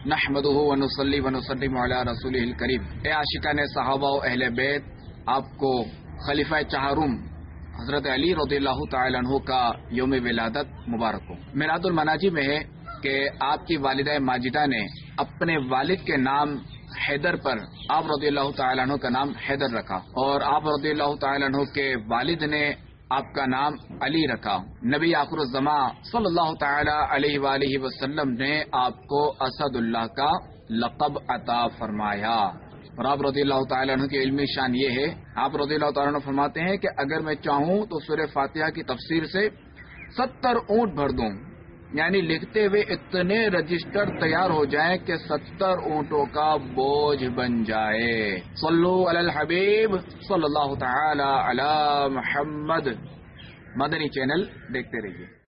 नहमदुहु व नुसल्ली व नुसल्लिमु अला रसूलिहिल करीम। ए आशिकाने सहाबा व अहले बैत, आपको खलीफा चाहरुम हजरत अली रज़ियल्लाहु तआला अन्हु का यौम विलादत मुबारक हो। मिलादुल मनाजी में है कि आपकी वालिदा माजिदा ने अपने वालिद के नाम हैदर पर आप रज़ियल्लाहु तआला अन्हु का नाम हैदर रखा और आप रज़ियल्लाहु तआला अन्हु के वालिद ने आपका नाम अली रखा। नबी आखिरुज़्ज़मा सल्लल्लाहु तआला अलैहि वालिहि वसल्लम ने आपको असदुल्लाह का लक़ब अता फरमाया। और आप रज़ियल्लाहु तआला अन्हु की इल्मी शान ये है, आप रज़ियल्लाहु तआला अन्हु फरमाते हैं कि अगर मैं चाहूं तो सूरह फातिहा की तफसीर से 70 ऊंट भर दूं, यानी लिखते हुए इतने रजिस्टर तैयार हो जाएं कि 70 ऊंटों का बोझ बन जाए। सल्लु अलल हबीब सल्लल्लाहु तआला अला मुहम्मद। मदनी चैनल देखते रहिए।